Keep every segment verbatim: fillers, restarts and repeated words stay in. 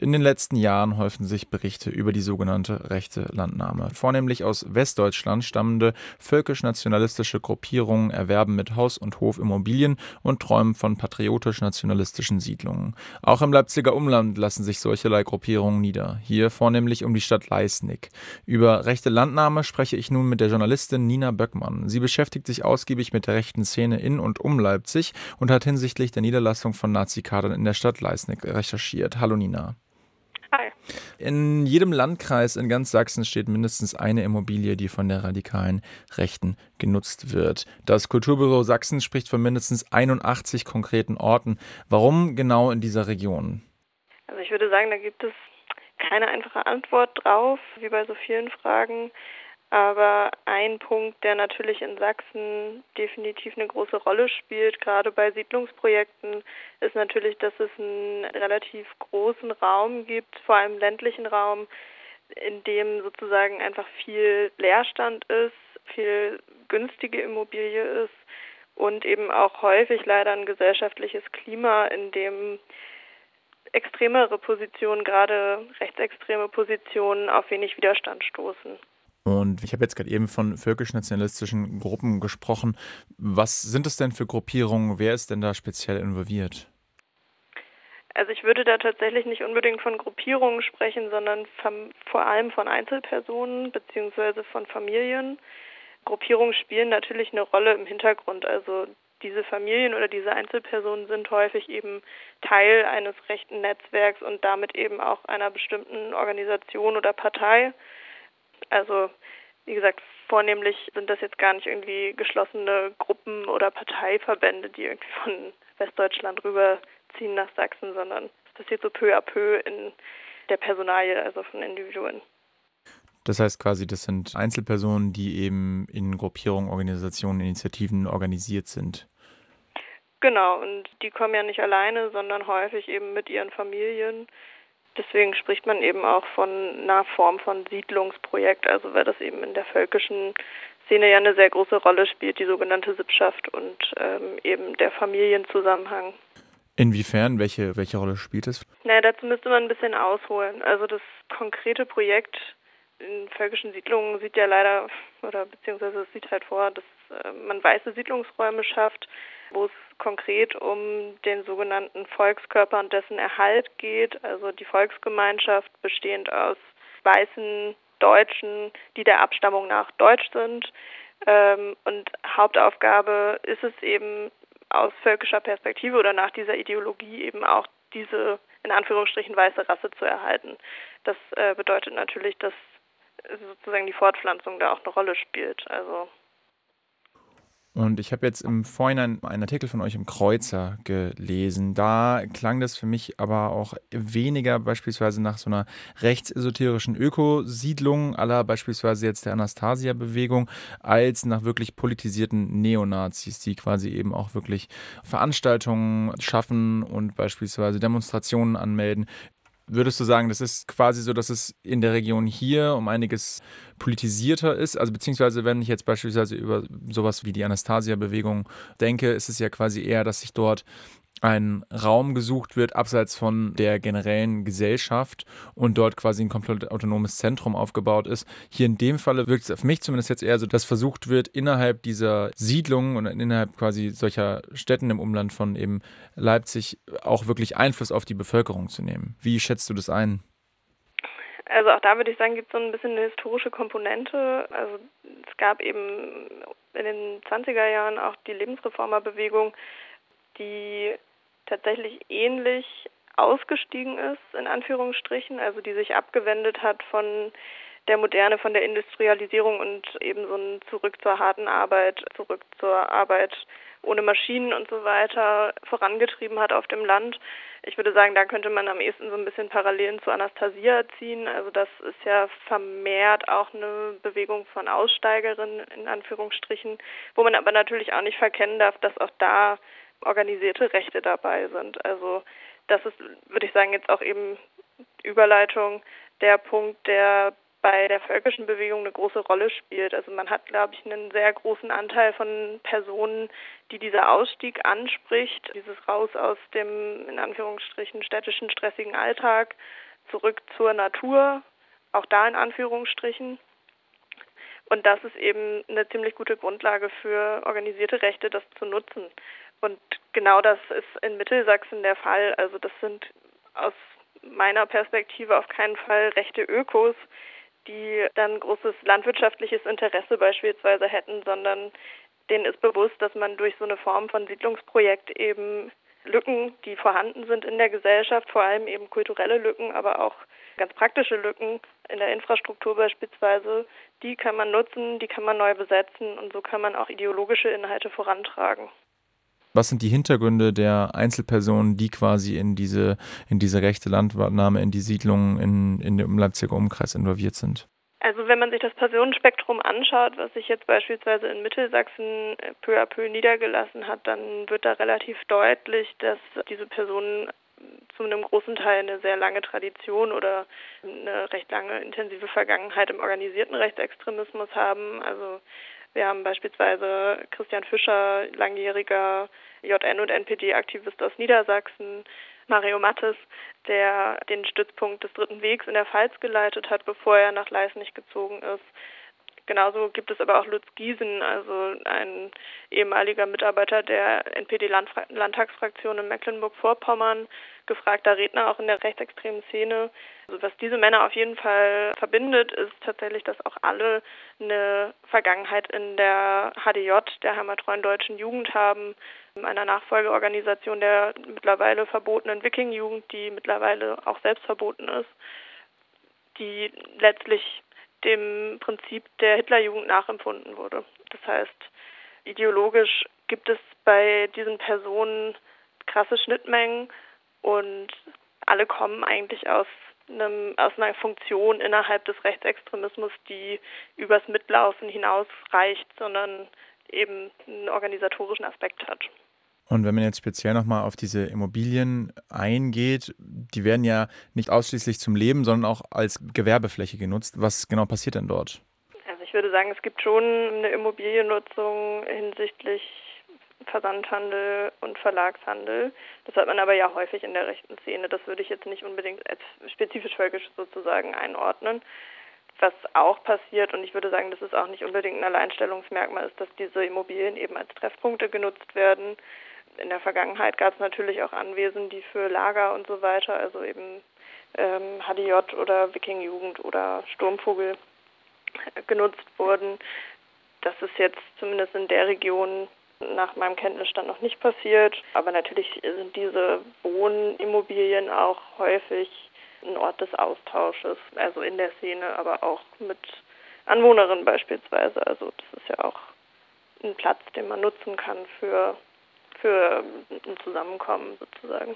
In den letzten Jahren häufen sich Berichte über die sogenannte rechte Landnahme. Vornehmlich aus Westdeutschland stammende völkisch-nationalistische Gruppierungen erwerben mit Haus und Hof Immobilien und träumen von patriotisch-nationalistischen Siedlungen. Auch im Leipziger Umland lassen sich solcherlei Gruppierungen nieder. Hier vornehmlich um die Stadt Leisnig. Über rechte Landnahme spreche ich nun mit der Journalistin Nina Böckmann. Sie beschäftigt sich ausgiebig mit der rechten Szene in und um Leipzig und hat hinsichtlich der Niederlassung von Nazikadern in der Stadt Leisnig recherchiert. Hallo Nina. Hi. In jedem Landkreis in ganz Sachsen steht mindestens eine Immobilie, die von der radikalen Rechten genutzt wird. Das Kulturbüro Sachsen spricht von mindestens einundachtzig konkreten Orten. Warum genau in dieser Region? Also ich würde sagen, da gibt es keine einfache Antwort drauf, wie bei so vielen Fragen. Aber ein Punkt, der natürlich in Sachsen definitiv eine große Rolle spielt, gerade bei Siedlungsprojekten, ist natürlich, dass es einen relativ großen Raum gibt, vor allem ländlichen Raum, in dem sozusagen einfach viel Leerstand ist, viel günstige Immobilie ist und eben auch häufig leider ein gesellschaftliches Klima, in dem extremere Positionen, gerade rechtsextreme Positionen, auf wenig Widerstand stoßen. Und ich habe jetzt gerade eben von völkisch-nationalistischen Gruppen gesprochen. Was sind es denn für Gruppierungen? Wer ist denn da speziell involviert? Also ich würde da tatsächlich nicht unbedingt von Gruppierungen sprechen, sondern vom, vor allem von Einzelpersonen bzw. von Familien. Gruppierungen spielen natürlich eine Rolle im Hintergrund. Also diese Familien oder diese Einzelpersonen sind häufig eben Teil eines rechten Netzwerks und damit eben auch einer bestimmten Organisation oder Partei. Also wie gesagt, vornehmlich sind das jetzt gar nicht irgendwie geschlossene Gruppen oder Parteiverbände, die irgendwie von Westdeutschland rüberziehen nach Sachsen, sondern es passiert so peu à peu in der Personalie, also von Individuen. Das heißt quasi, das sind Einzelpersonen, die eben in Gruppierungen, Organisationen, Initiativen organisiert sind. Genau, und die kommen ja nicht alleine, sondern häufig eben mit ihren Familien. Deswegen spricht man eben auch von einer Form von Siedlungsprojekt, also weil das eben in der völkischen Szene ja eine sehr große Rolle spielt, die sogenannte Sippschaft und ähm, eben der Familienzusammenhang. Inwiefern? Welche, welche Rolle spielt es? Naja, dazu müsste man ein bisschen ausholen. Also das konkrete Projekt in völkischen Siedlungen sieht ja leider, oder beziehungsweise es sieht halt vor, dass äh, man weiße Siedlungsräume schafft, wo es konkret um den sogenannten Volkskörper und dessen Erhalt geht. Also die Volksgemeinschaft bestehend aus weißen Deutschen, die der Abstammung nach deutsch sind. Ähm, und Hauptaufgabe ist es eben aus völkischer Perspektive oder nach dieser Ideologie eben auch diese in Anführungsstrichen weiße Rasse zu erhalten. Das äh, bedeutet natürlich, dass sozusagen die Fortpflanzung da auch eine Rolle spielt. Also Und ich habe jetzt im Vorhinein einen Artikel von euch im Kreuzer gelesen. Da klang das für mich aber auch weniger beispielsweise nach so einer rechtsesoterischen Ökosiedlung à la beispielsweise jetzt der Anastasia-Bewegung, als nach wirklich politisierten Neonazis, die quasi eben auch wirklich Veranstaltungen schaffen und beispielsweise Demonstrationen anmelden. Würdest du sagen, das ist quasi so, dass es in der Region hier um einiges politisierter ist? Also beziehungsweise, wenn ich jetzt beispielsweise über sowas wie die Anastasia-Bewegung denke, ist es ja quasi eher, dass sich dort ein Raum gesucht wird, abseits von der generellen Gesellschaft und dort quasi ein komplett autonomes Zentrum aufgebaut ist. Hier in dem Falle wirkt es auf mich zumindest jetzt eher so, dass versucht wird, innerhalb dieser Siedlungen und innerhalb quasi solcher Städten im Umland von eben Leipzig auch wirklich Einfluss auf die Bevölkerung zu nehmen. Wie schätzt du das ein? Also auch da würde ich sagen, gibt es so ein bisschen eine historische Komponente. Also es gab eben in den zwanziger Jahren auch die Lebensreformerbewegung, die tatsächlich ähnlich ausgestiegen ist, in Anführungsstrichen, also die sich abgewendet hat von der Moderne, von der Industrialisierung und eben so ein Zurück zur harten Arbeit, zurück zur Arbeit ohne Maschinen und so weiter vorangetrieben hat auf dem Land. Ich würde sagen, da könnte man am ehesten so ein bisschen Parallelen zu Anastasia ziehen. Also das ist ja vermehrt auch eine Bewegung von Aussteigerinnen, in Anführungsstrichen, wo man aber natürlich auch nicht verkennen darf, dass auch da organisierte Rechte dabei sind. Also das ist, würde ich sagen, jetzt auch eben Überleitung, der Punkt, der bei der völkischen Bewegung eine große Rolle spielt. Also man hat, glaube ich, einen sehr großen Anteil von Personen, die dieser Ausstieg anspricht, dieses Raus aus dem, in Anführungsstrichen, städtischen, stressigen Alltag, zurück zur Natur, auch da in Anführungsstrichen. Und das ist eben eine ziemlich gute Grundlage für organisierte Rechte, das zu nutzen. Und genau das ist in Mittelsachsen der Fall. Also das sind aus meiner Perspektive auf keinen Fall rechte Ökos, die dann großes landwirtschaftliches Interesse beispielsweise hätten, sondern denen ist bewusst, dass man durch so eine Form von Siedlungsprojekt eben Lücken, die vorhanden sind in der Gesellschaft, vor allem eben kulturelle Lücken, aber auch ganz praktische Lücken in der Infrastruktur beispielsweise, die kann man nutzen, die kann man neu besetzen und so kann man auch ideologische Inhalte vorantragen. Was sind die Hintergründe der Einzelpersonen, die quasi in diese, in diese rechte Landnahme, in die Siedlungen in, in dem Leipziger Umkreis involviert sind? Also wenn man sich das Personenspektrum anschaut, was sich jetzt beispielsweise in Mittelsachsen peu à peu niedergelassen hat, dann wird da relativ deutlich, dass diese Personen zu einem großen Teil eine sehr lange Tradition oder eine recht lange intensive Vergangenheit im organisierten Rechtsextremismus haben. Also wir haben beispielsweise Christian Fischer, langjähriger J N- und N P D-Aktivist aus Niedersachsen, Mario Mattes, der den Stützpunkt des Dritten Wegs in der Pfalz geleitet hat, bevor er nach Leisnig gezogen ist. Genauso gibt es aber auch Lutz Giesen, also ein ehemaliger Mitarbeiter der N P D-Landtagsfraktion in Mecklenburg-Vorpommern, gefragter Redner auch in der rechtsextremen Szene. Also was diese Männer auf jeden Fall verbindet, ist tatsächlich, dass auch alle eine Vergangenheit in der H D J, der Heimatreuen Deutschen Jugend, haben, einer Nachfolgeorganisation der mittlerweile verbotenen Wiking-Jugend, die mittlerweile auch selbst verboten ist, die letztlich dem Prinzip der Hitlerjugend nachempfunden wurde. Das heißt, ideologisch gibt es bei diesen Personen krasse Schnittmengen und alle kommen eigentlich aus einem, aus einer Funktion innerhalb des Rechtsextremismus, die übers Mitlaufen hinaus reicht, sondern eben einen organisatorischen Aspekt hat. Und wenn man jetzt speziell nochmal auf diese Immobilien eingeht, die werden ja nicht ausschließlich zum Leben, sondern auch als Gewerbefläche genutzt. Was genau passiert denn dort? Also ich würde sagen, es gibt schon eine Immobiliennutzung hinsichtlich Versandhandel und Verlagshandel. Das hat man aber ja häufig in der rechten Szene. Das würde ich jetzt nicht unbedingt als spezifisch völkisch sozusagen einordnen. Was auch passiert, und ich würde sagen, das ist auch nicht unbedingt ein Alleinstellungsmerkmal, ist, dass diese Immobilien eben als Treffpunkte genutzt werden. In der Vergangenheit gab es natürlich auch Anwesen, die für Lager und so weiter, also eben ähm, H D J oder Wiking-Jugend oder Sturmvogel genutzt wurden. Das ist jetzt zumindest in der Region nach meinem Kenntnisstand noch nicht passiert. Aber natürlich sind diese Wohnimmobilien auch häufig ein Ort des Austausches, also in der Szene, aber auch mit Anwohnerinnen beispielsweise. Also das ist ja auch ein Platz, den man nutzen kann für, für ein Zusammenkommen sozusagen.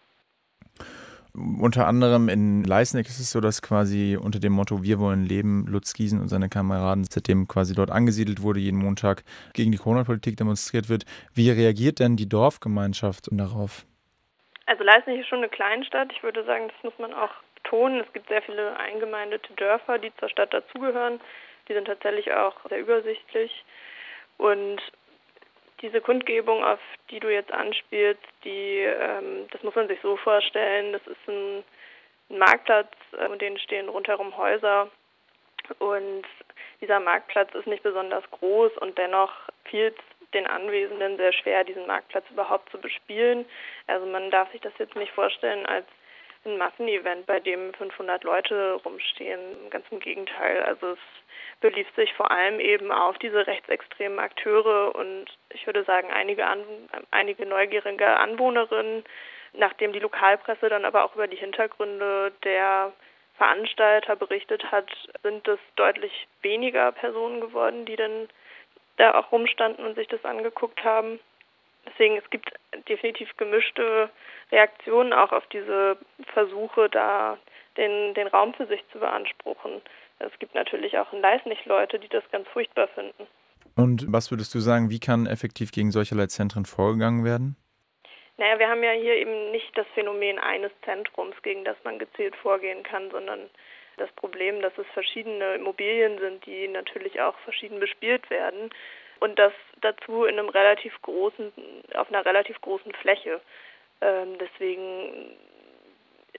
Unter anderem in Leisnig ist es so, dass quasi unter dem Motto „Wir wollen leben" Lutz Giesen und seine Kameraden, seitdem quasi dort angesiedelt wurde, jeden Montag gegen die Corona-Politik demonstriert wird. Wie reagiert denn die Dorfgemeinschaft darauf? Also Leisnig ist schon eine Kleinstadt. Ich würde sagen, das muss man auch betonen. Es gibt sehr viele eingemeindete Dörfer, die zur Stadt dazugehören. Die sind tatsächlich auch sehr übersichtlich. Und diese Kundgebung, auf die du jetzt anspielst, die, ähm, das muss man sich so vorstellen, das ist ein, ein Marktplatz, äh, und denen stehen rundherum Häuser. Und dieser Marktplatz ist nicht besonders groß und dennoch fiel es den Anwesenden sehr schwer, diesen Marktplatz überhaupt zu bespielen. Also man darf sich das jetzt nicht vorstellen als ein Massenevent, bei dem fünfhundert Leute rumstehen. Ganz im Gegenteil. Also es belief sich vor allem eben auf diese rechtsextremen Akteure und ich würde sagen einige, An- einige neugierige Anwohnerinnen, nachdem die Lokalpresse dann aber auch über die Hintergründe der Veranstalter berichtet hat, sind es deutlich weniger Personen geworden, die dann da auch rumstanden und sich das angeguckt haben. Deswegen, es gibt definitiv gemischte Reaktionen auch auf diese Versuche, da den, den Raum für sich zu beanspruchen. Es gibt natürlich auch in Leisnig Leute, die das ganz furchtbar finden. Und was würdest du sagen, wie kann effektiv gegen solcherlei Zentren vorgegangen werden? Naja, wir haben ja hier eben nicht das Phänomen eines Zentrums, gegen das man gezielt vorgehen kann, sondern das Problem, dass es verschiedene Immobilien sind, die natürlich auch verschieden bespielt werden und das dazu in einem relativ großen, auf einer relativ großen Fläche. Ähm, deswegen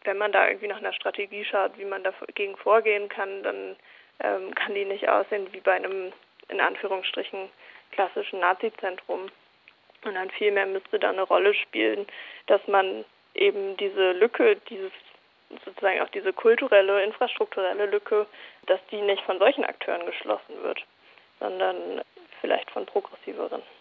wenn man da irgendwie nach einer Strategie schaut, wie man dagegen vorgehen kann, dann ähm, kann die nicht aussehen wie bei einem, in Anführungsstrichen, klassischen Nazi-Zentrum. Und dann vielmehr müsste da eine Rolle spielen, dass man eben diese Lücke, dieses sozusagen auch diese kulturelle, infrastrukturelle Lücke, dass die nicht von solchen Akteuren geschlossen wird, sondern vielleicht von progressiveren.